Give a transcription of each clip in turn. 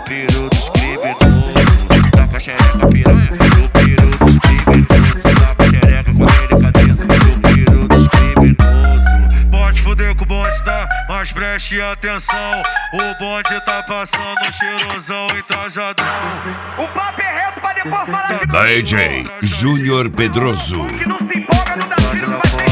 peru dos criminosos. Tá com a xereca piranha, no peru dos criminosos. Tá com a xereca com delicadeza, no peru dos criminosos. Pode foder com o bonde, tá? Mas preste atenção. O bonde tá passando cheirosão e trajadão. O papo é reto pra depois falar de DJ Júnior Pedroso. que não se empolga, não dá tiro, não vai ser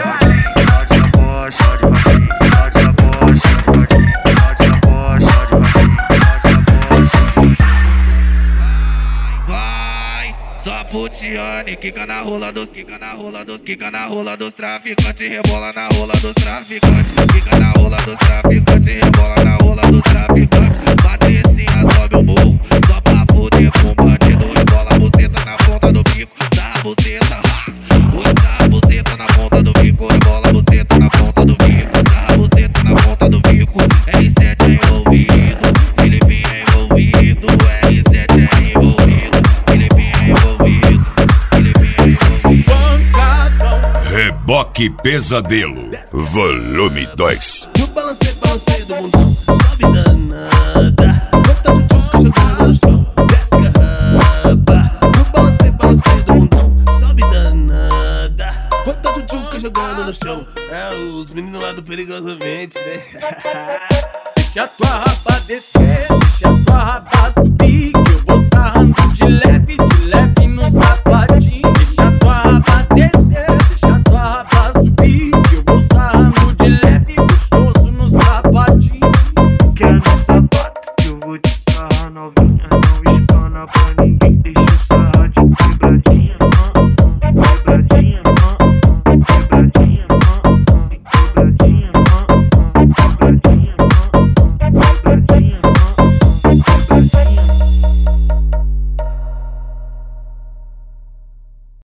só putiane, quica na rola dos traficantes, rebola na rola dos traficantes, quica na rola dos traficantes, rebola na rola dos traficantes. Patricinha sobe o morro, só pra fuder com bandido, rebola a buceta na ponta do bico, dá a buceta, usa a buceta na ponta do bico, rebola a buceta na ponta do bico, usa a buceta na ponta do bico. R7 é envolvido, Felipe é envolvido, R7 é envolvido, Felipe é envolvido, Felipe é envolvido. Reboque Pesadelo, volume 2. No balancei do mundão, sobe danada. Bota do tchuca jogando no chão, desce carraba. No balancei do mundão, sobe danada. Bota do tchuca jogando no chão. É os meninos lá do Perigosamente, né? Deixa tua raba descer, deixa tua raba subir.